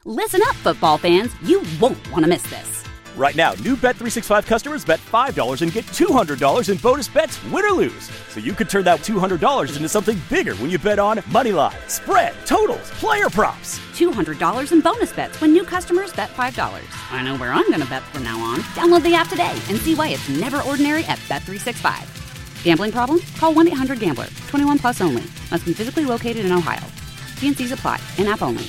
Listen up, football fans. You won't want to miss this. Right now, new Bet365 customers bet $5 and get $200 in bonus bets, win or lose. So you could turn that $200 into something bigger when you bet on moneyline, spread, totals, player props. $200 in bonus bets when new customers bet $5. I know where I'm going to bet from now on. Download the app today and see why it's never ordinary at Bet365. Gambling problem? Call 1-800-GAMBLER. 21 plus only. Must be physically located in Ohio. T&Cs apply. In-app only.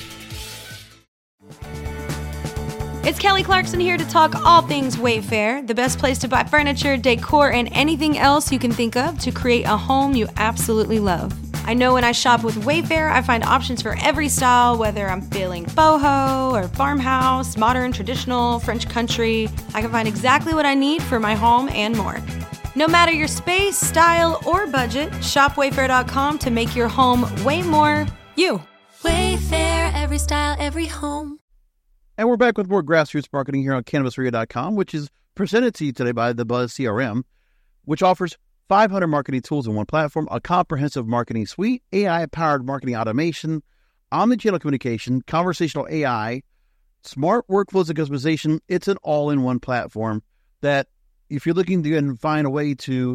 It's Kelly Clarkson here to talk all things Wayfair, the best place to buy furniture, decor, and anything else you can think of to create a home you absolutely love. I know when I shop with Wayfair, I find options for every style, whether I'm feeling boho or farmhouse, modern, traditional, French country. I can find exactly what I need for my home and more. No matter your space, style, or budget, shop Wayfair.com to make your home way more you. Wayfair, every style, every home. And we're back with more grassroots marketing here on CannabisRadio.com, which is presented to you today by the Buzz CRM, which offers 500 marketing tools in one platform, a comprehensive marketing suite, AI-powered marketing automation, omnichannel communication, conversational AI, smart workflows and customization. It's an all-in-one platform that if you're looking to find a way to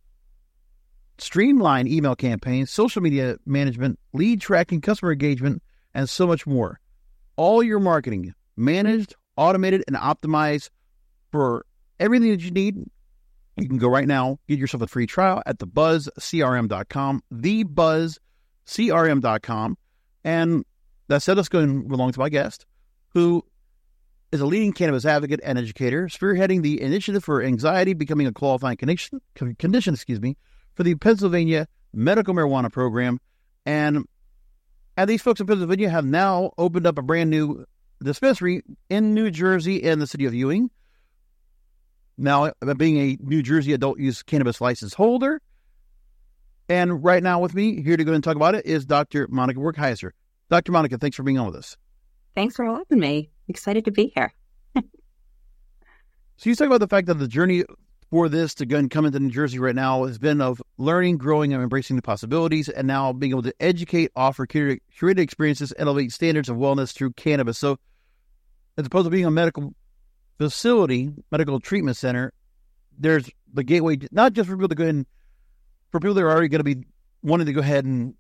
streamline email campaigns, social media management, lead tracking, customer engagement, and so much more, all your marketing managed, automated, and optimized for everything that you need. You can go right now, get yourself a free trial at thebuzzcrm.com, thebuzzcrm.com. And that said, let's go along to my guest, who is a leading cannabis advocate and educator, spearheading the initiative for anxiety becoming a qualifying condition, for the Pennsylvania Medical Marijuana Program. And these folks in Pennsylvania have now opened up a brand new dispensary in New Jersey in the city of Ewing. Now, being a New Jersey adult use cannabis license holder. And right now with me, here to go and talk about it, is Dr. Monica Werkheiser. Dr. Monica, thanks for being on with us. Thanks for having me. Excited to be here. So you talk about the fact that the journey for this to go and come into New Jersey right now has been of learning, growing, and embracing the possibilities, and now being able to educate, offer curated experiences, elevate standards of wellness through cannabis. So as opposed to being a medical facility, medical treatment center, there's the gateway, not just for people to go in, for people that are already going to be wanting to go ahead and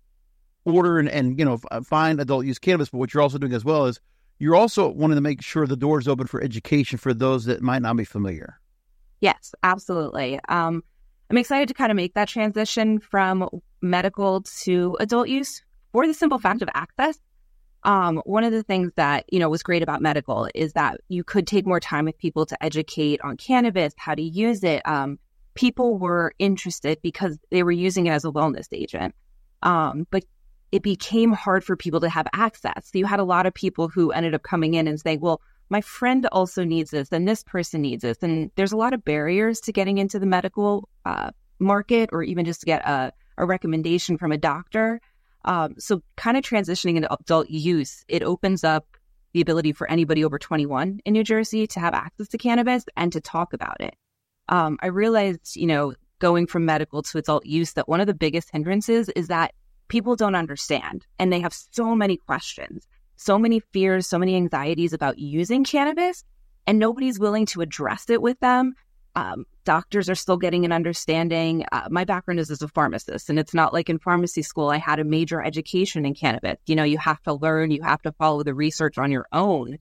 order and find adult use cannabis, but what you're also doing as well is you're also wanting to make sure the door is open for education for those that might not be familiar. Yes, absolutely. I'm excited to kind of make that transition from medical to adult use for the simple fact of access. One of the things that, was great about medical is that you could take more time with people to educate on cannabis, how to use it. People were interested because they were using it as a wellness agent. But it became hard for people to have access. So you had a lot of people who ended up coming in and saying, well, my friend also needs this and this person needs this. And there's a lot of barriers to getting into the medical market or even just to get a recommendation from a doctor. So kind of transitioning into adult use, it opens up the ability for anybody over 21 in New Jersey to have access to cannabis and to talk about it. I realized, going from medical to adult use, that one of the biggest hindrances is that people don't understand and they have so many questions, so many fears, so many anxieties about using cannabis, and nobody's willing to address it with them. Doctors are still getting an understanding. My background is as a pharmacist, and it's not like in pharmacy school I had a major education in cannabis. You have to learn, you have to follow the research on your own.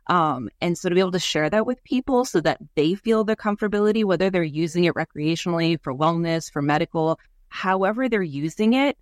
And so to be able to share that with people so that they feel the comfortability, whether they're using it recreationally, for wellness, for medical, however they're using it,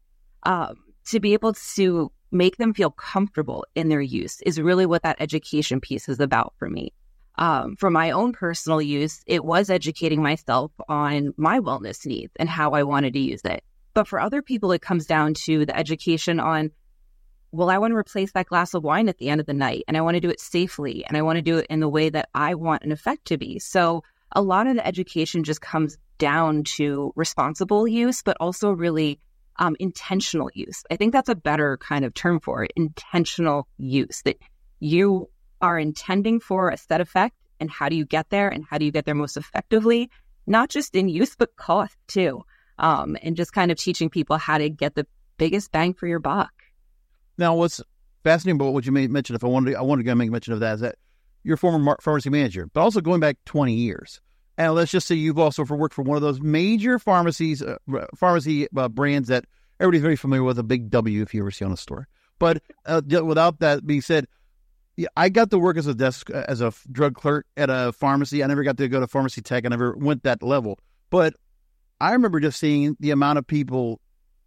to be able to make them feel comfortable in their use is really what that education piece is about for me. For my own personal use, it was educating myself on my wellness needs and how I wanted to use it. But for other people, it comes down to the education on, well, I want to replace that glass of wine at the end of the night, and I want to do it safely, and I want to do it in the way that I want an effect to be. So a lot of the education just comes down to responsible use, but also really intentional use. I think that's a better kind of term for it, intentional use, that you are intending for a set effect, and how do you get there, and how do you get there most effectively, not just in use, but cost too. And just kind of teaching people how to get the biggest bang for your buck. Now, what's fascinating about what you mentioned. I wanted to make mention of that is that you're a former pharmacy manager, but also going back 20 years. And let's just say you've also worked for one of those major pharmacy brands that everybody's very familiar with, a big W if you ever see on a store. But without that being said, yeah, I got to work as a drug clerk at a pharmacy. I never got to go to pharmacy tech. I never went that level. But I remember just seeing the amount of people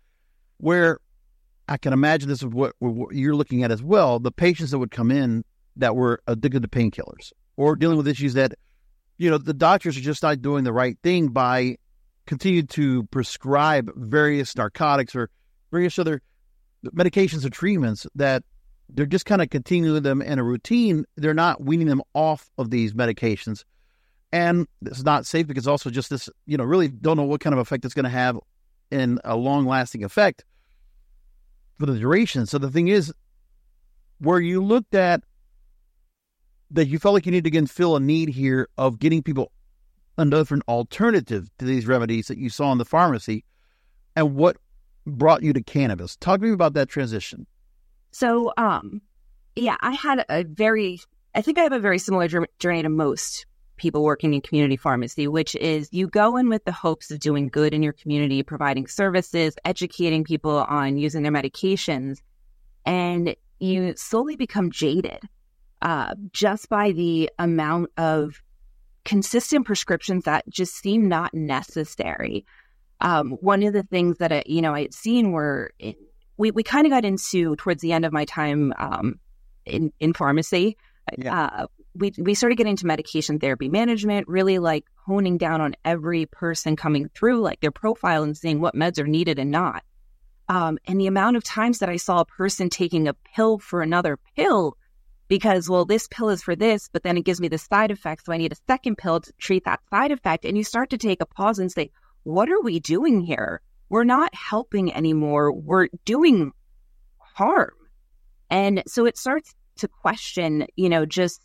where I can imagine this is what you're looking at as well. The patients that would come in that were addicted to painkillers or dealing with issues that, the doctors are just not doing the right thing by continuing to prescribe various narcotics or various other medications or treatments that they're just kind of continuing them in a routine. They're not weaning them off of these medications. And it's not safe because also just this, really don't know what kind of effect it's going to have in a long-lasting effect for the duration. So the thing is, where you looked at that you felt like you need to again fill a need here of getting people a different alternative to these remedies that you saw in the pharmacy, and what brought you to cannabis. Talk to me about that transition. So, I had I think I have a very similar journey to most people working in community pharmacy, which is you go in with the hopes of doing good in your community, providing services, educating people on using their medications, and you slowly become jaded just by the amount of consistent prescriptions that just seem not necessary. One of the things that I had seen were we kind of got into towards the end of my time in pharmacy. Yeah. We started getting into medication therapy management, really like honing down on every person coming through, like their profile and seeing what meds are needed and not. And the amount of times that I saw a person taking a pill for another pill because, well, this pill is for this, but then it gives me the side effect, so I need a second pill to treat that side effect. And you start to take a pause and say, what are we doing here? We're not helping anymore. We're doing harm. And so it starts to question, just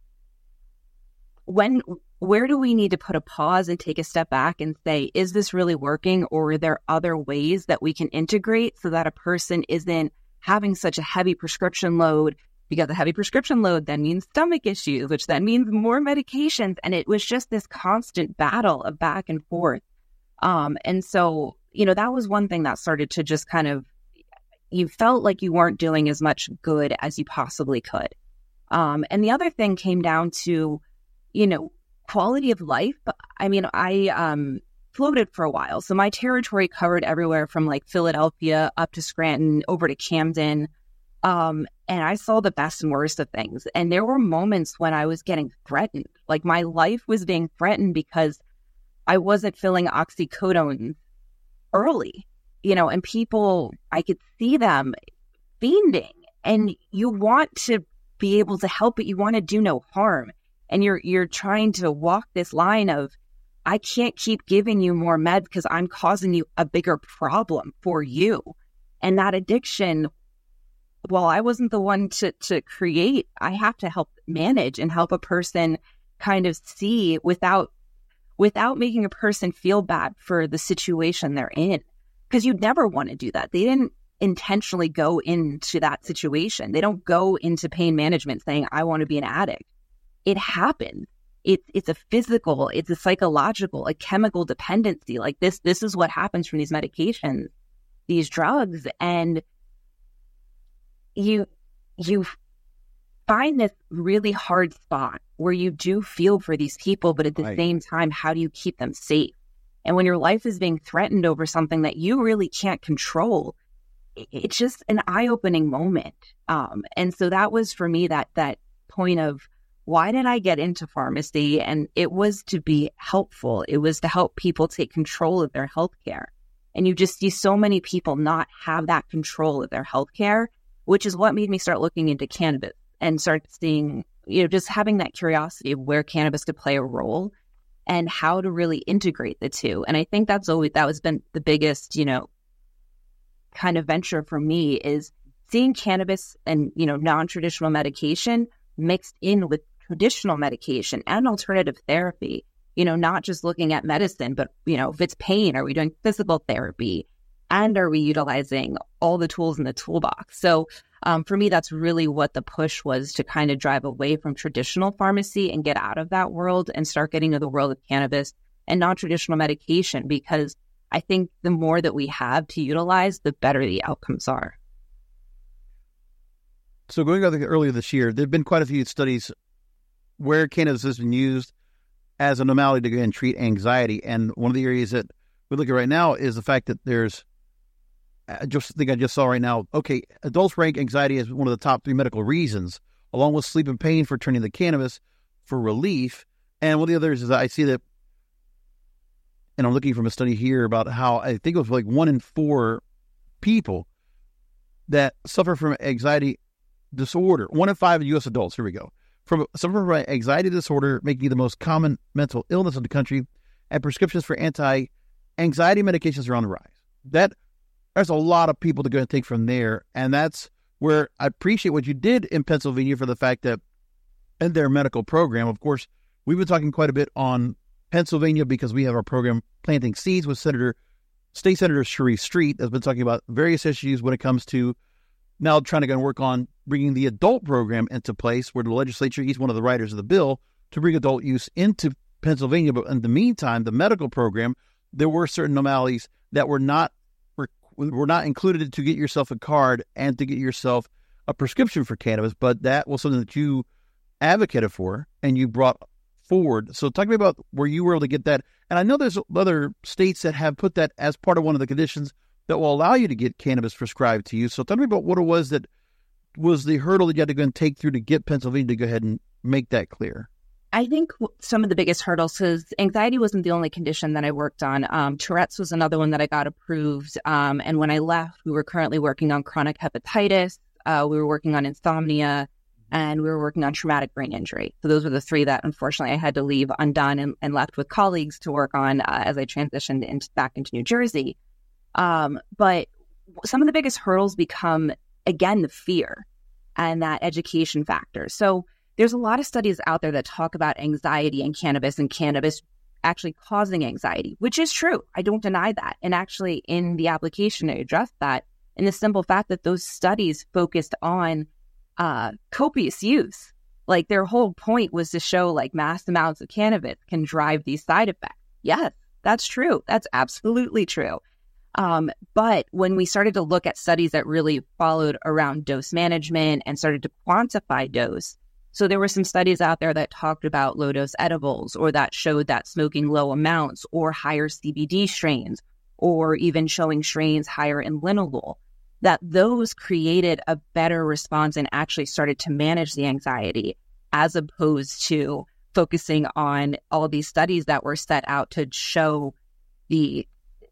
where do we need to put a pause and take a step back and say, is this really working, or are there other ways that we can integrate so that a person isn't having such a heavy prescription load? Because a heavy prescription load then means stomach issues, which then means more medications. And it was just this constant battle of back and forth. And so, that was one thing that started to just kind of, you felt like you weren't doing as much good as you possibly could. And the other thing came down to, quality of life. I floated for a while. So my territory covered everywhere from like Philadelphia up to Scranton, over to Camden. And I saw the best and worst of things. And there were moments when I was getting threatened. Like my life was being threatened because I wasn't filling oxycodone early, and people, I could see them fiending, and you want to be able to help, but you want to do no harm. And you're trying to walk this line of, I can't keep giving you more meds because I'm causing you a bigger problem for you. And that addiction, while I wasn't the one to create, I have to help manage and help a person kind of see without making a person feel bad for the situation they're in. Because you'd never want to do that. They didn't intentionally go into that situation. They don't go into pain management saying, I want to be an addict. It happened. It's a physical, it's a psychological, a chemical dependency. Like this is what happens from these medications, these drugs. And you find this really hard spot where you do feel for these people, but at the same time, how do you keep them safe? And when your life is being threatened over something that you really can't control, it's just an eye-opening moment. And so that was for me that point of, why did I get into pharmacy? And it was to be helpful. It was to help people take control of their healthcare. And you just see so many people not have that control of their healthcare, which is what made me start looking into cannabis and start seeing, just having that curiosity of where cannabis could play a role and how to really integrate the two. And I think that has been the biggest, kind of venture for me, is seeing cannabis and, non-traditional medication mixed in with traditional medication and alternative therapy, not just looking at medicine, but, if it's pain, are we doing physical therapy, And are we utilizing all the tools in the toolbox? So for me, that's really what the push was, to kind of drive away from traditional pharmacy and get out of that world and start getting to the world of cannabis and non-traditional medication, because I think the more that we have to utilize, the better the outcomes are. So going back earlier this year, there have been quite a few studies where cannabis has been used as a normality to go ahead and treat anxiety. And one of the areas that we look at right now is the fact that there's, I just saw right now, okay, adults rank anxiety as one of the top 3 medical reasons, along with sleep and pain, for turning to cannabis for relief. And one of the others is that I see that, and I'm looking from a study here about how I think it was like 1 in 4 people that suffer from anxiety disorder. 1 in 5 U.S. adults, here we go, suffer from anxiety disorder, making it the most common mental illness in the country, and prescriptions for anti-anxiety medications are on the rise. There's a lot of people to go and take from there, and that's where I appreciate what you did in Pennsylvania for the fact that in their medical program, of course, we've been talking quite a bit on Pennsylvania because we have our program Planting Seeds with State Senator Sharif Street, that's been talking about various issues when it comes to now trying to go and work on bringing the adult program into place, where the legislature, he's one of the writers of the bill to bring adult use into Pennsylvania. But in the meantime, the medical program, there were certain anomalies that were not included to get yourself a card and to get yourself a prescription for cannabis, but that was something that you advocated for and you brought forward. So talk to me about where you were able to get that. And I know there's other states that have put that as part of one of the conditions that will allow you to get cannabis prescribed to you. So tell me about what it was that was the hurdle that you had to go and take through to get Pennsylvania to go ahead and make that clear. I think some of the biggest hurdles is anxiety wasn't the only condition that I worked on. Tourette's was another one that I got approved. And when I left, we were currently working on chronic hepatitis. We were working on insomnia, and we were working on traumatic brain injury. So those were the 3 that unfortunately I had to leave undone and left with colleagues to work on as I transitioned back into New Jersey. But some of the biggest hurdles become, again, the fear and that education factor. So there's a lot of studies out there that talk about anxiety and cannabis actually causing anxiety, which is true. I don't deny that. And actually in the application, I addressed that in the simple fact that those studies focused on copious use. Like their whole point was to show like mass amounts of cannabis can drive these side effects. Yes, that's true. That's absolutely true. But when we started to look at studies that really followed around dose management and started to quantify dose, so there were some studies out there that talked about low-dose edibles, or that showed that smoking low amounts or higher CBD strains, or even showing strains higher in linalool, that those created a better response and actually started to manage the anxiety, as opposed to focusing on all these studies that were set out to show the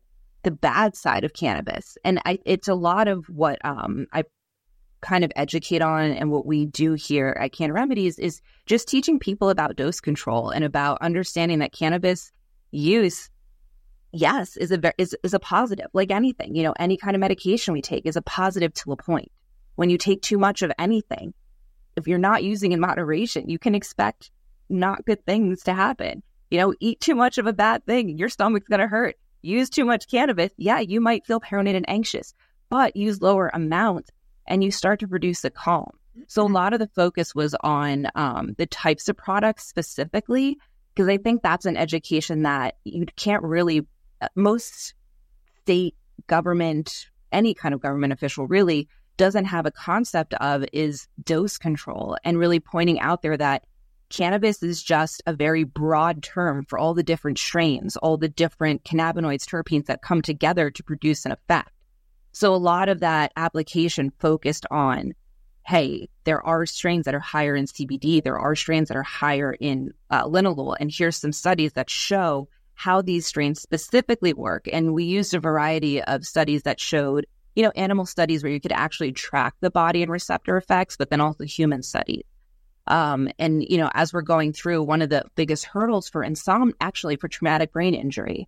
bad side of cannabis. And it's a lot of what I kind of educate on, and what we do here at Canna Remedies is just teaching people about dose control and about understanding that cannabis use, yes, is a positive. Like anything, any kind of medication we take is a positive to a point. When you take too much of anything, if you're not using in moderation, you can expect not good things to happen. Eat too much of a bad thing, your stomach's going to hurt. Use too much cannabis, yeah, you might feel paranoid and anxious, but use lower amounts and you start to produce a calm. So a lot of the focus was on the types of products specifically, because I think that's an education that you can't really, most state government, any kind of government official really doesn't have a concept of, is dose control, and really pointing out there that cannabis is just a very broad term for all the different strains, all the different cannabinoids, terpenes that come together to produce an effect. So a lot of that application focused on, hey, there are strains that are higher in CBD, there are strains that are higher in linalool, and here's some studies that show how these strains specifically work. And we used a variety of studies that showed, animal studies where you could actually track the body and receptor effects, but then also human studies. And as we're going through, one of the biggest hurdles for for traumatic brain injury,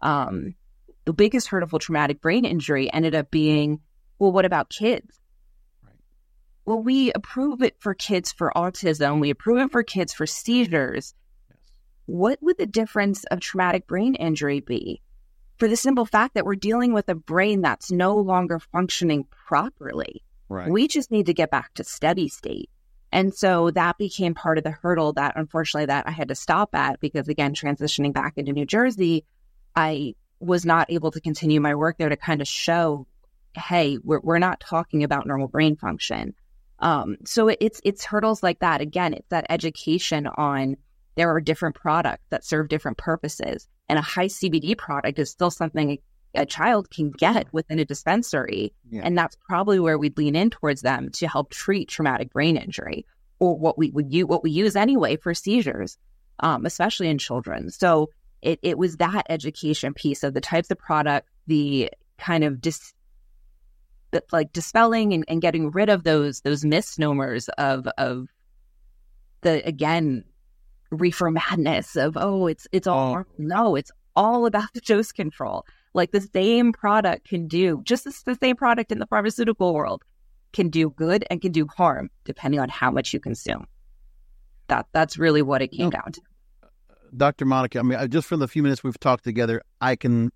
the biggest hurdle for traumatic brain injury ended up being, well, what about kids? Right. Well, we approve it for kids for autism. We approve it for kids for seizures. Yes. What would the difference of traumatic brain injury be? for the simple fact that we're dealing with a brain that's no longer functioning properly. Right. We just need to get back to steady state. And so that became part of the hurdle that unfortunately that I had to stop at, because again, transitioning back into New Jersey, I was not able to continue my work there to kind of show, hey, we're not talking about normal brain function. So it's hurdles like that. Again, it's that education on there are different products that serve different purposes. And a high CBD product is still something a child can get within a dispensary. Yeah. And that's probably where we'd lean in towards them to help treat traumatic brain injury, or what we use anyway for seizures, especially in children. So it was that education piece of the types of products, the kind of dispelling and getting rid of those misnomers of the, again, reefer madness of, it's all no, it's all about the dose control. Like the same product can do, just as the same product in the pharmaceutical world can do good and can do harm depending on how much you consume. That's really what it came down to. Dr. Monica, I mean, just from the few minutes we've talked together, I can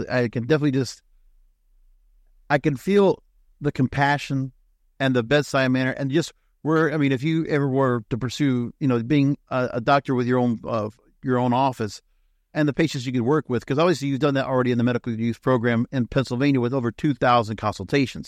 feel the compassion and the bedside manner, and just if you ever were to pursue, being a doctor with your own office and the patients you could work with, because obviously you've done that already in the medical use program in Pennsylvania with over 2,000 consultations.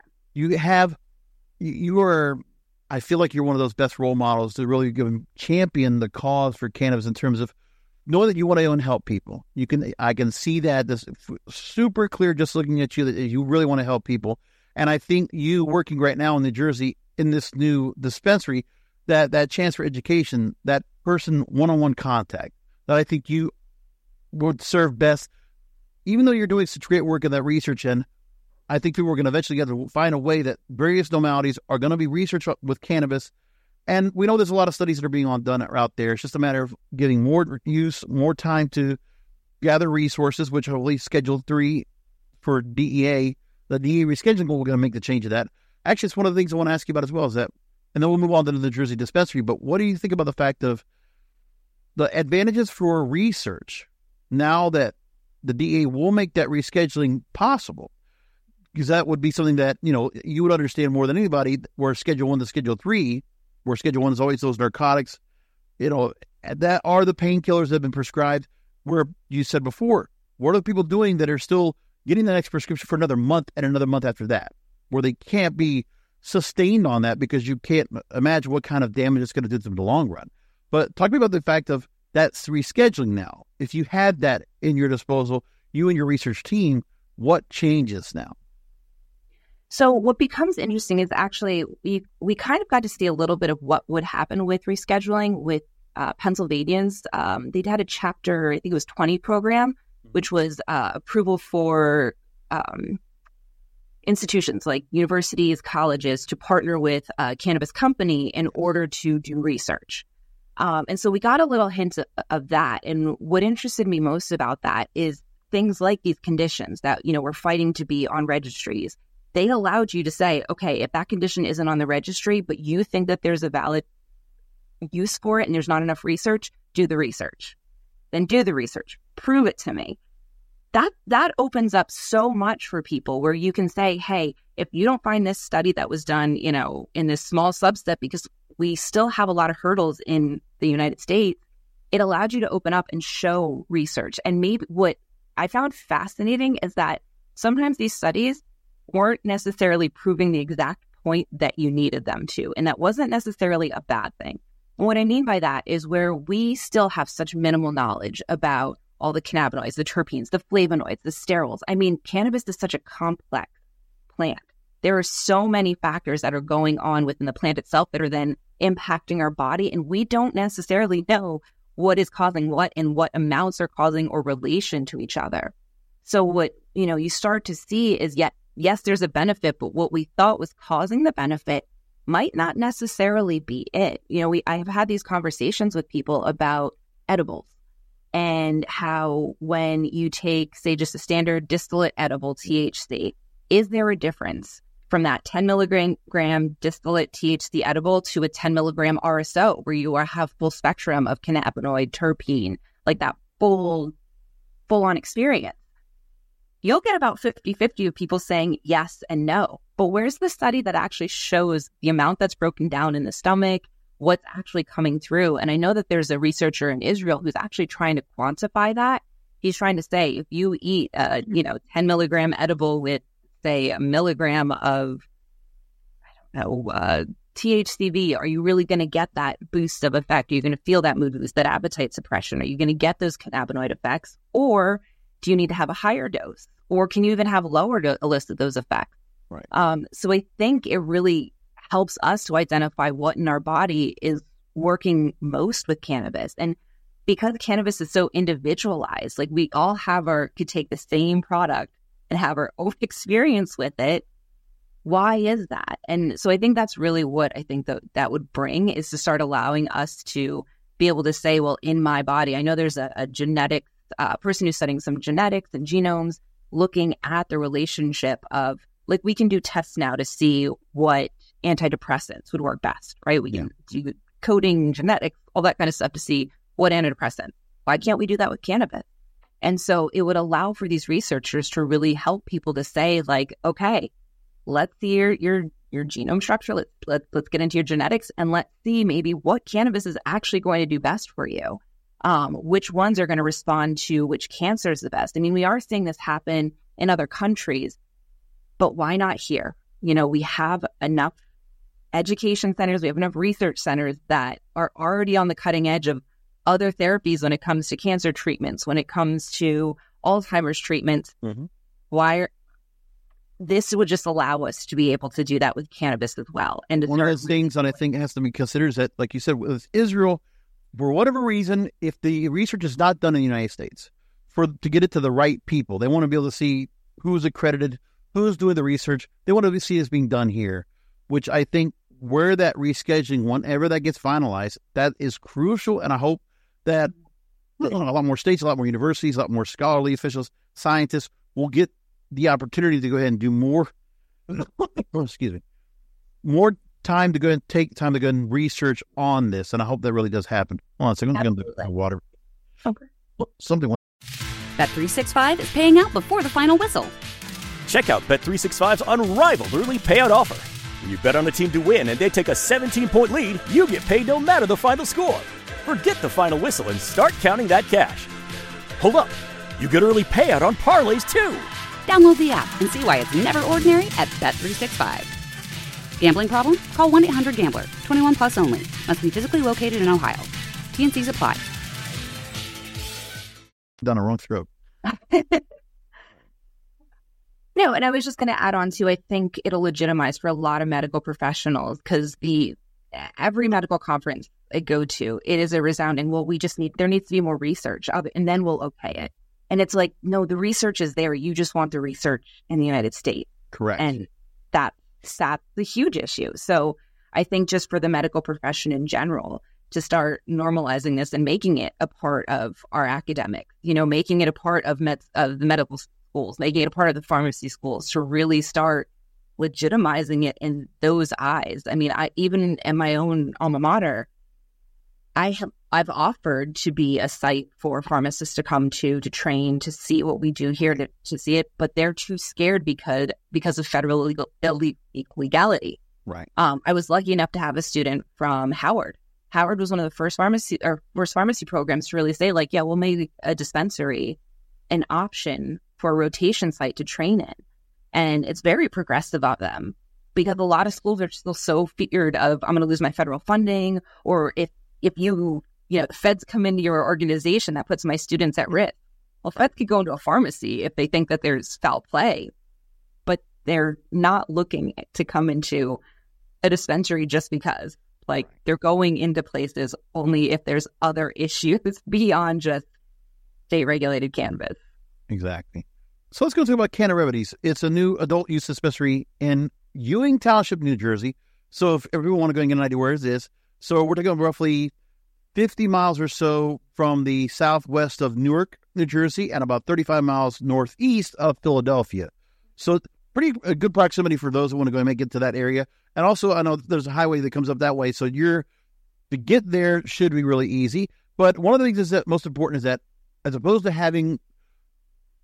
I feel like you're one of those best role models to really champion the cause for cannabis in terms of knowing that you want to help people. I can see that this super clear just looking at you, that you really want to help people. And I think you working right now in New Jersey in this new dispensary, that chance for education, that person one-on-one contact, that I think you would serve best. Even though you're doing such great work in that research, and I think people are going to eventually get to find a way that various normalities are going to be researched with cannabis. And we know there's a lot of studies that are being done out there. It's just a matter of getting more use, more time to gather resources, which I believe Schedule 3 for DEA, the DEA rescheduling, we're going to make the change of that. Actually, it's one of the things I want to ask you about as well, is that, and then we'll move on to the New Jersey dispensary, but what do you think about the fact of the advantages for research now that the DEA will make that rescheduling possible? Because that would be something that, you would understand more than anybody, where Schedule 1 to Schedule 3, where Schedule 1 is always those narcotics, that are the painkillers that have been prescribed, where you said before, what are the people doing that are still getting the next prescription for another month and another month after that, where they can't be sustained on that because you can't imagine what kind of damage it's going to do to them in the long run. But talk to me about the fact of that's rescheduling now. If you had that in your disposal, you and your research team, what changes now? So what becomes interesting is actually we kind of got to see a little bit of what would happen with rescheduling with Pennsylvanians. They'd had a chapter, I think it was 20 program, which was approval for institutions like universities, colleges to partner with a cannabis company in order to do research. And so we got a little hint of that. And what interested me most about that is things like these conditions that, we're fighting to be on registries. They allowed you to say, okay, if that condition isn't on the registry, but you think that there's a valid use for it and there's not enough research, do the research. Then do the research. Prove it to me. That opens up so much for people, where you can say, hey, if you don't find this study that was done, in this small subset, because we still have a lot of hurdles in the United States, it allowed you to open up and show research. And maybe what I found fascinating is that sometimes these studies weren't necessarily proving the exact point that you needed them to. And that wasn't necessarily a bad thing. And what I mean by that is where we still have such minimal knowledge about all the cannabinoids, the terpenes, the flavonoids, the sterols. I mean, cannabis is such a complex plant. There are so many factors that are going on within the plant itself that are then impacting our body. And we don't necessarily know what is causing what and what amounts are causing or relation to each other. So what, you start to see is yes, there's a benefit, but what we thought was causing the benefit might not necessarily be it. I have had these conversations with people about edibles and how when you take, say, just a standard distillate edible THC, is there a difference from that 10 milligram distillate THC edible to a 10 milligram RSO, where you have full spectrum of cannabinoid, terpene, like that full on experience? you'll get about 50-50 of people saying yes and no. But where's the study that actually shows the amount that's broken down in the stomach, what's actually coming through? And I know that there's a researcher in Israel who's actually trying to quantify that. He's trying to say, if you eat, 10 milligram edible with, say, a milligram of, THCV, are you really going to get that boost of effect? Are you going to feel that mood boost, that appetite suppression? Are you going to get those cannabinoid effects? Or do you need to have a higher dose? Or can you even have lower to elicit those effects? Right. So I think it really helps us to identify what in our body is working most with cannabis. And because cannabis is so individualized, like we all could take the same product and have our own experience with it. Why is that? And so I think that's really what I think that would bring, is to start allowing us to be able to say, well, in my body, I know there's a genetic person who's studying some genetics and genomes, looking at the relationship of, like, we can do tests now to see what antidepressants would work best, right? We can do coding, genetics, all that kind of stuff to see what antidepressant. Why can't we do that with cannabis? And so it would allow for these researchers to really help people to say, like, okay, let's see your genome structure. Let's get into your genetics, and let's see maybe what cannabis is actually going to do best for you. Which ones are going to respond to which cancer is the best. I mean, we are seeing this happen in other countries, but why not here? We have enough education centers, we have enough research centers that are already on the cutting edge of other therapies when it comes to cancer treatments, when it comes to Alzheimer's treatments. Mm-hmm. This would just allow us to be able to do that with cannabis as well. And one of those things that I think has to be considered is that, like you said, with Israel, for whatever reason, if the research is not done in the United States, to get it to the right people, they want to be able to see who's accredited, who's doing the research. They want to see it's being done here, which I think where that rescheduling, whenever that gets finalized, that is crucial. And I hope that a lot more states, a lot more universities, a lot more scholarly officials, scientists will get the opportunity to go ahead and do more, more time to go and take time to go and research on this. And I hope that really does happen. Hold on a second. I'm going to do water. Okay. Something. Bet365 is paying out before the final whistle. Check out Bet365's unrivaled early payout offer. When you bet on a team to win and they take a 17-point lead, you get paid no matter the final score. Forget the final whistle and start counting that cash. Hold up. You get early payout on parlays, too. Download the app and see why it's never ordinary at Bet365. Gambling problem? Call 1-800-GAMBLER. 21 plus only. Must be physically located in Ohio. T&Cs apply. Down a wrong throat. No, and I was just going to add on to, I think it'll legitimize for a lot of medical professionals, because every medical conference I go to, it is a resounding, well, there needs to be more research, and then we'll okay it. And it's like, no, the research is there. You just want the research in the United States. Correct. And that's the huge issue. So I think just for the medical profession in general, to start normalizing this and making it a part of our academics, making it a part of the medical schools, making it a part of the pharmacy schools, to really start legitimizing it in those eyes. I mean, even in my own alma mater, I've offered to be a site for pharmacists to come to train, to see what we do here, to see it, but they're too scared because of federal legality. Right. I was lucky enough to have a student from Howard. Howard was one of the first pharmacy programs to really say, like, yeah, we'll make a dispensary an option for a rotation site to train in. And it's very progressive of them, because a lot of schools are still so feared of, I'm going to lose my federal funding, or if the feds come into your organization, that puts my students at risk. Well, feds could go into a pharmacy if they think that there's foul play, but they're not looking to come into a dispensary just because. Like, they're going into places only if there's other issues beyond just state-regulated cannabis. Exactly. So let's go talk about Canna Remedies. It's a new adult use dispensary in Ewing Township, New Jersey. So if everyone want to go and get an idea where it is, so we're talking roughly 50 miles or so from the southwest of Newark, New Jersey, and about 35 miles northeast of Philadelphia. So pretty good proximity for those who want to go and make it to that area. And also, I know there's a highway that comes up that way, so to get there should be really easy. But one of the things that's most important is that, as opposed to having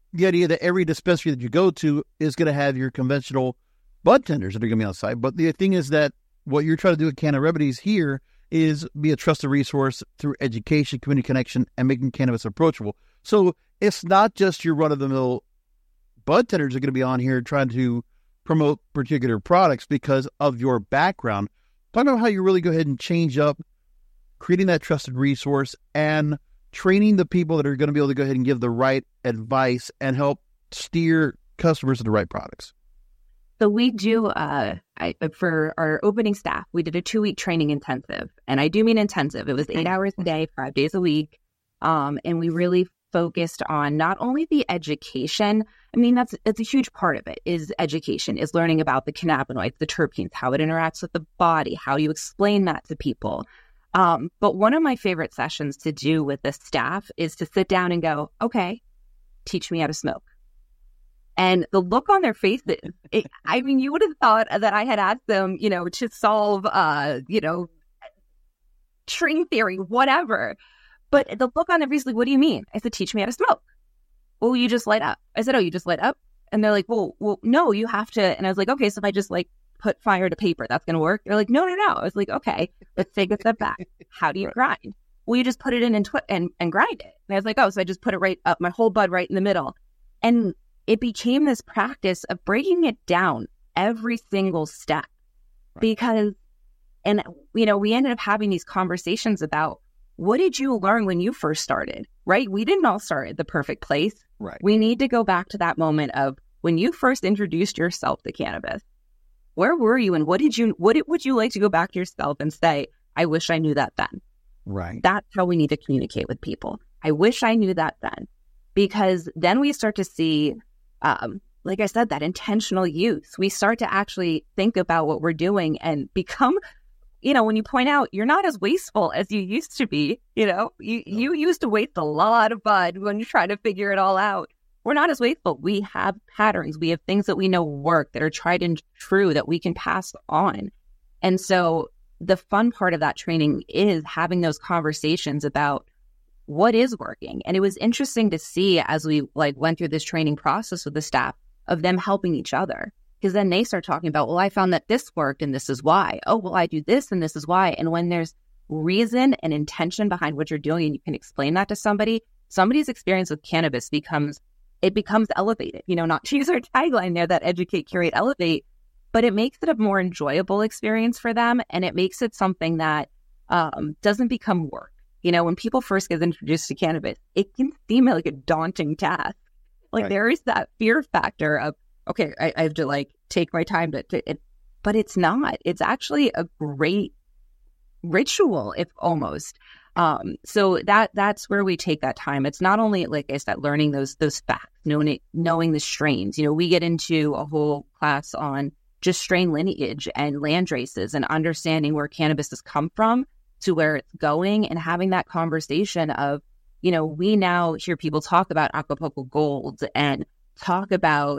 the idea that every dispensary that you go to is going to have your conventional bud tenders that are going to be on site. But the thing is that what you're trying to do at Canna Remedies here is be a trusted resource through education, community connection, and making cannabis approachable. So it's not just your run-of-the-mill bud tenders that are going to be on here trying to promote particular products because of your background. Talk about how you really go ahead and change up creating that trusted resource and training the people that are going to be able to go ahead and give the right advice and help steer customers to the right products. So we do, for our opening staff, we did a 2-week training intensive. And I do mean intensive. It was 8 hours a day, 5 days a week. And we really focused on not only the education. I mean, it's a huge part of it is education, is learning about the cannabinoids, the terpenes, how it interacts with the body, how you explain that to people. But one of my favorite sessions to do with the staff is to sit down and go, okay, teach me how to smoke. And the look on their faces, I mean, you would have thought that I had asked them, to solve, string theory, whatever. But the look on their face, like, what do you mean? I said, teach me how to smoke. Well, you just light up. I said, oh, you just light up? And they're like, well, no, you have to. And I was like, okay, so if I just put fire to paper, that's going to work? They're like, no. I was like, okay, let's take a step back. How do you grind? Well, you just put it in and grind it. And I was like, oh, so I just put it right up, my whole bud right in the middle. And it became this practice of breaking it down every single step because, we ended up having these conversations about what did you learn when you first started, right? We didn't all start at the perfect place. Right. We need to go back to that moment of when you first introduced yourself to cannabis. Where were you and what would you like to go back to yourself and say, I wish I knew that then. Right. That's how we need to communicate with people. I wish I knew that then, because then we start to see, like I said, that intentional use. We start to actually think about what we're doing and become, when you point out you're not as wasteful as you used to be, you used to waste a lot of bud when you try to figure it all out. We're not as wasteful. We have patterns. We have things that we know work, that are tried and true, that we can pass on. And so the fun part of that training is having those conversations about what is working. And it was interesting to see as we went through this training process with the staff of them helping each other. Because then they start talking about, well, I found that this worked and this is why. Oh, well, I do this and this is why. And when there's reason and intention behind what you're doing and you can explain that to somebody's experience with cannabis becomes elevated. Not to use our tagline there, that educate, curate, elevate, but it makes it a more enjoyable experience for them. And it makes it something that doesn't become work. When people first get introduced to cannabis, it can seem like a daunting task. There is that fear factor of, okay, I have to take my time to it, but it's not. It's actually a great ritual, if almost. So that's where we take that time. It's not only, like I said, learning those facts, knowing the strains. We get into a whole class on just strain lineage and land races and understanding where cannabis has come from to where it's going, and having that conversation of, we now hear people talk about Acapulco Gold and talk about,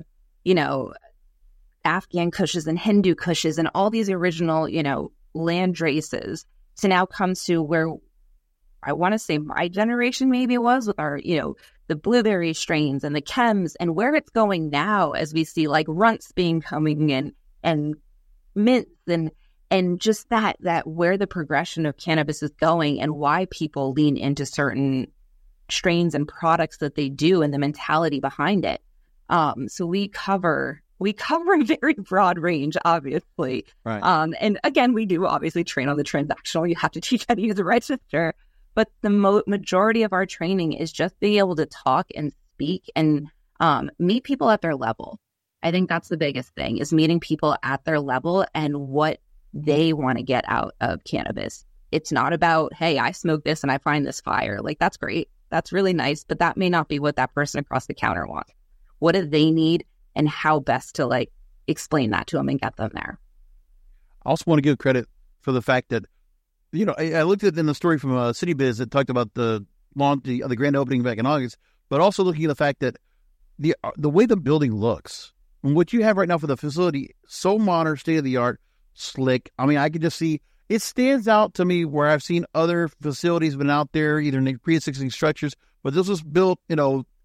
Afghan Kushes and Hindu Kushes and all these original, land races, to now come to where I want to say my generation maybe was with our, the blueberry strains and the chems, and where it's going now as we see runts coming in and mints and just that where the progression of cannabis is going and why people lean into certain strains and products that they do and the mentality behind it. So we cover a very broad range, obviously. Right. And again, we do obviously train on the transactional. You have to teach how to use a register. But the majority of our training is just being able to talk and speak and meet people at their level. I think that's the biggest thing, is meeting people at their level and what they want to get out of cannabis. It's not about, hey, I smoke this and I find this fire. That's great. That's really nice. But that may not be what that person across the counter wants. What do they need and how best to explain that to them and get them there? I also want to give credit for the fact that, I looked at in the story from CityBiz that talked about the grand opening back in August, but also looking at the fact that the way the building looks and what you have right now for the facility, so modern, state of the art, slick. I mean, I could just see it stands out to me where I've seen other facilities been out there, either in pre-existing structures, but this was built,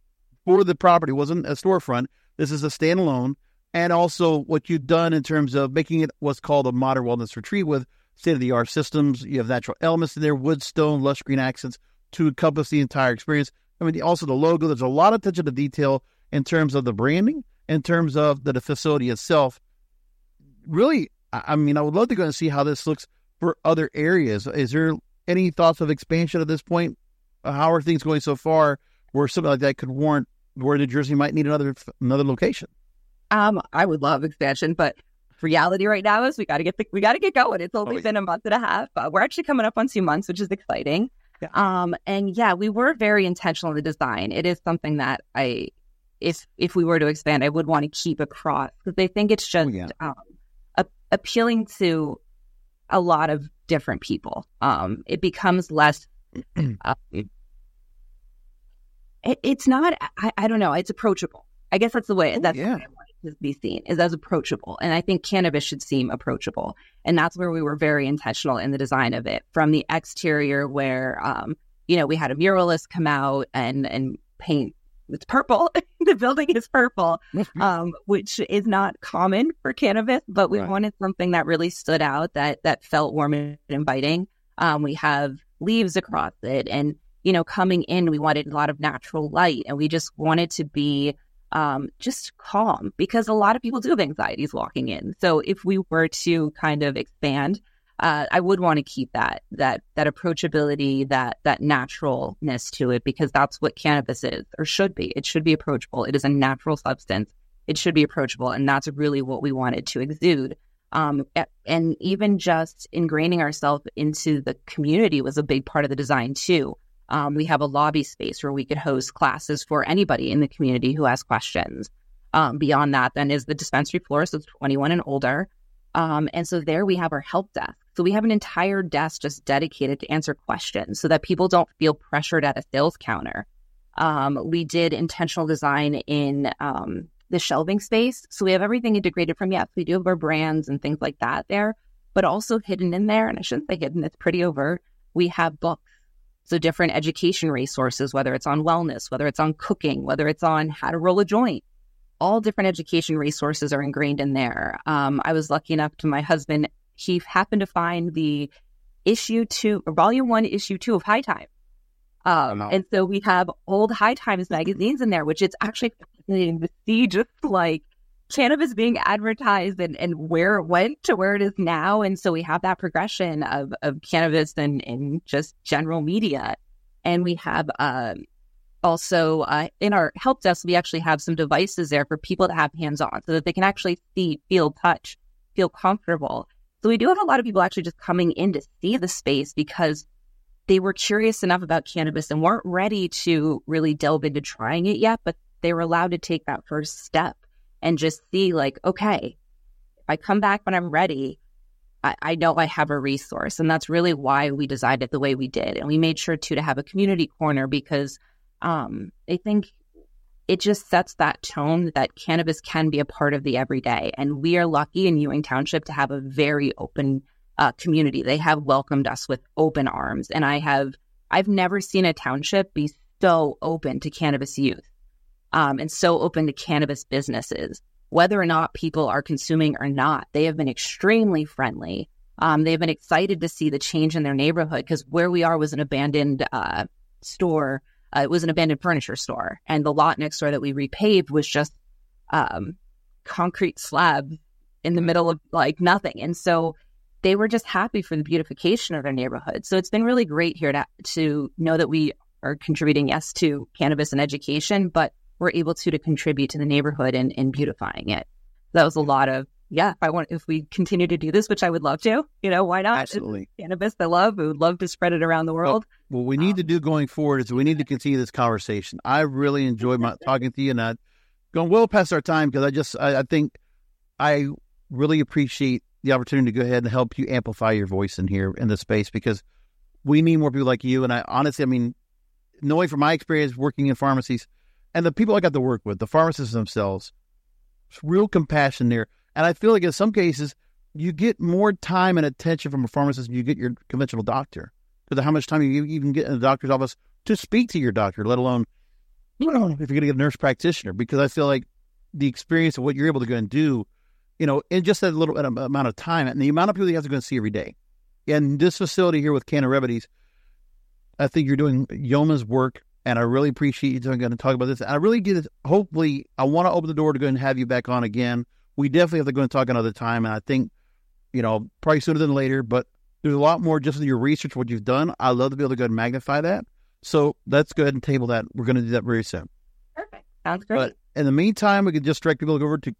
for the property. It wasn't a storefront. This is a standalone. And also what you've done in terms of making it what's called a modern wellness retreat with state-of-the-art systems. You have natural elements in there, wood, stone, lush green accents to encompass the entire experience. I mean, also the logo. There's a lot of attention to detail in terms of the branding, in terms of the facility itself. Really, I mean, I would love to go and see how this looks for other areas. Is there any thoughts of expansion at this point? How are things going so far where something like that could warrant where New Jersey might need another location? I would love expansion, but reality right now is we got to get going. It's only been a month and a half. We're actually coming up on 2 months, which is exciting. Yeah. And yeah, we were very intentional in the design. It is something that if we were to expand, I would want to keep across because they think it's just appealing to a lot of different people. It becomes less. It's not. I don't know. It's approachable. I guess that's the way. The way I want it to be seen is as approachable, and I think cannabis should seem approachable, and that's where we were very intentional in the design of it. From the exterior, where we had a muralist come out and paint. It's purple. The building is purple, which is not common for cannabis, but we wanted something that really stood out, that felt warm and inviting. We have leaves across it, and coming in, we wanted a lot of natural light, and we just wanted to be just calm because a lot of people do have anxieties walking in. So if we were to kind of expand, I would want to keep that approachability, that naturalness to it, because that's what cannabis is or should be. It should be approachable. It is a natural substance. It should be approachable, and that's really what we wanted to exude. And even just ingraining ourselves into the community was a big part of the design too. We have a lobby space where we could host classes for anybody in the community who has questions. Beyond that, then, is the dispensary floor, so it's 21 and older. And so there we have our help desk. So we have an entire desk just dedicated to answer questions so that people don't feel pressured at a sales counter. We did intentional design in the shelving space. So we have everything integrated from, we do have our brands and things like that there, but also hidden in there, and I shouldn't say hidden, it's pretty overt, we have books. So different education resources, whether it's on wellness, whether it's on cooking, whether it's on how to roll a joint, all different education resources are ingrained in there. I was lucky enough to my husband, he happened to find the volume 1, issue 2 of High Times. And so we have old High Times magazines in there, which it's actually fascinating to see just like cannabis being advertised and where it went to where it is now. And so we have that progression of cannabis and just general media. And we have also in our help desk, we actually have some devices there for people to have hands-on so that they can actually see, feel, touch, feel comfortable. So we do have a lot of people actually just coming in to see the space because they were curious enough about cannabis and weren't ready to really delve into trying it yet, but they were allowed to take that first step and just see like, okay, if I come back when I'm ready, I know I have a resource. And that's really why we designed it the way we did. And we made sure to have a community corner because I think it just sets that tone that cannabis can be a part of the everyday. And we are lucky in Ewing Township to have a very open community. They have welcomed us with open arms. And I've never seen a township be so open to cannabis youth and so open to cannabis businesses. Whether or not people are consuming or not, they have been extremely friendly. They've been excited to see the change in their neighborhood because where we are was an abandoned store. It was an abandoned furniture store. And the lot next door that we repaved was just concrete slabs in the middle of like nothing. And so they were just happy for the beautification of their neighborhood. So it's been really great here to know that we are contributing, yes, to cannabis and education, but we're able to contribute to the neighborhood and beautifying it. That was a lot of, if we continue to do this, which I would love to, why not? Absolutely. It's cannabis I love. We would love to spread it around the world. What we need to do going forward is we need to continue this conversation. I really enjoyed talking to you, and I've gone well past our time because I think I really appreciate the opportunity to go ahead and help you amplify your voice in here in this space because we need more people like you. And I honestly, knowing from my experience working in pharmacies and the people I got to work with, the pharmacists themselves, real compassion there. And I feel like in some cases, you get more time and attention from a pharmacist than you get your conventional doctor because of how much time you even get in the doctor's office to speak to your doctor, let alone if you're going to get a nurse practitioner, because I feel like the experience of what you're able to go and do, in just that little amount of time and the amount of people you have to go and see every day. And this facility here with Canna Remedies, I think you're doing yeoman's work, and I really appreciate you going to talk about this. I really get it. Hopefully, I want to open the door to go and have you back on again. We definitely have to go and talk another time, and I think, probably sooner than later, but there's a lot more just with your research, what you've done. I'd love to be able to go and magnify that. So let's go ahead and table that. We're going to do that very soon. Perfect. Sounds great. But in the meantime, we could just direct people over to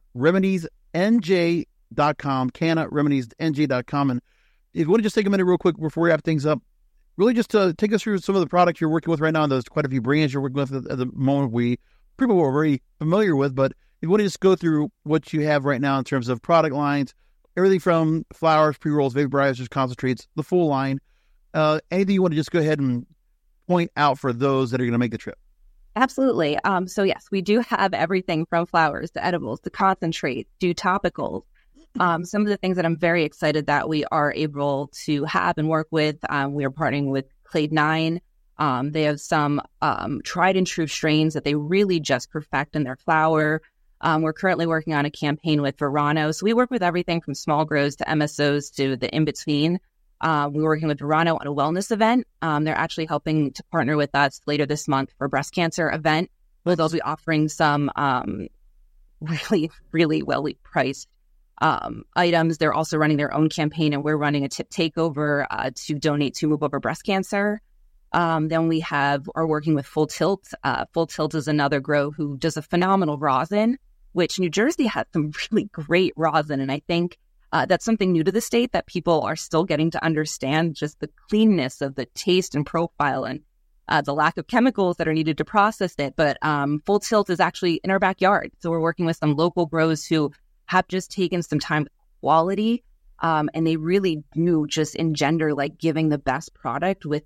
CannaRemediesNJ.com, CannaRemediesNJ.com. And if you want to just take a minute real quick before we wrap things up, really just to take us through some of the products you're working with right now. There's quite a few brands you're working with at the moment people are already familiar with, but if you want to just go through what you have right now in terms of product lines, everything from flowers, pre-rolls, vaporizers, concentrates, the full line, anything you want to just go ahead and point out for those that are going to make the trip. Absolutely. So yes, we do have everything from flowers to edibles to concentrates to topicals. Some of the things that I'm very excited that we are able to have and work with, we are partnering with Clade 9. They have some tried and true strains that they really just perfect in their flower. We're currently working on a campaign with Verano. So we work with everything from small grows to MSOs to the in-between. We're working with Verano on a wellness event. They're actually helping to partner with us later this month for a breast cancer event. They'll be offering some really, really well priced items. They're also running their own campaign, and we're running a tip takeover to donate to Move Over Breast Cancer. Then we are working with Full Tilt. Full Tilt is another grow who does a phenomenal rosin, which New Jersey has some really great rosin. And I think that's something new to the state that people are still getting to understand, just the cleanness of the taste and profile and the lack of chemicals that are needed to process it. But Full Tilt is actually in our backyard. So we're working with some local grows who have just taken some time with quality, and they really do just engender like giving the best product with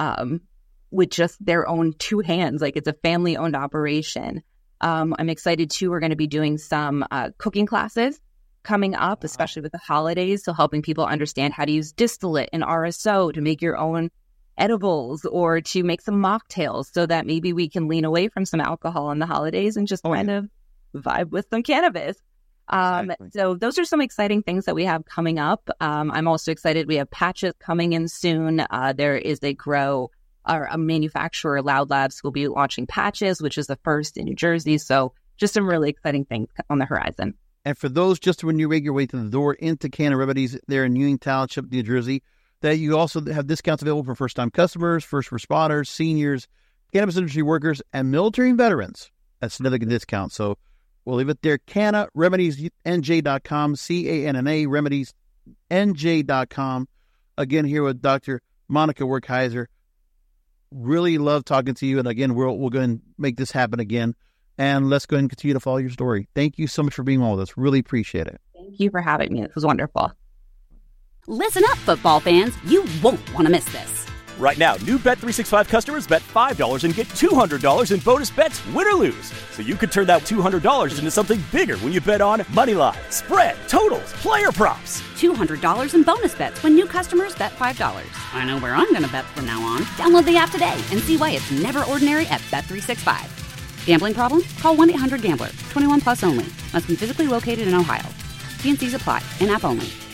just their own two hands. Like, it's a family owned operation. I'm excited too. We're going to be doing some cooking classes coming up, especially with the holidays. So helping people understand how to use distillate and RSO to make your own edibles or to make some mocktails, so that maybe we can lean away from some alcohol on the holidays and just kind of vibe with some cannabis. Exactly. So those are some exciting things that we have coming up. I'm also excited. We have patches coming in soon. There is a manufacturer, Loud Labs, who will be launching patches, which is the first in New Jersey. So just some really exciting things on the horizon. And for those just when you make your way to the door into Canna Remedies there in Union Township, New Jersey, that you also have discounts available for first-time customers, first responders, seniors, cannabis industry workers, and military and veterans. That's significant discount. So we'll leave it there. CannaRemediesNJ.com, CANNA RemediesNJ.com. Again, here with Dr. Monica Werkheiser. Really love talking to you. And again, we'll go and make this happen again. And let's go ahead and continue to follow your story. Thank you so much for being on with us. Really appreciate it. Thank you for having me. This was wonderful. Listen up, football fans. You won't want to miss this. Right now, new Bet365 customers bet $5 and get $200 in bonus bets, win or lose. So you could turn that $200 into something bigger when you bet on money line, spread, totals, player props. $200 in bonus bets when new customers bet $5. I know where I'm going to bet from now on. Download the app today and see why it's never ordinary at Bet365. Gambling problem? Call 1-800-GAMBLER. 21 plus only. Must be physically located in Ohio. T&Cs apply. In-app only.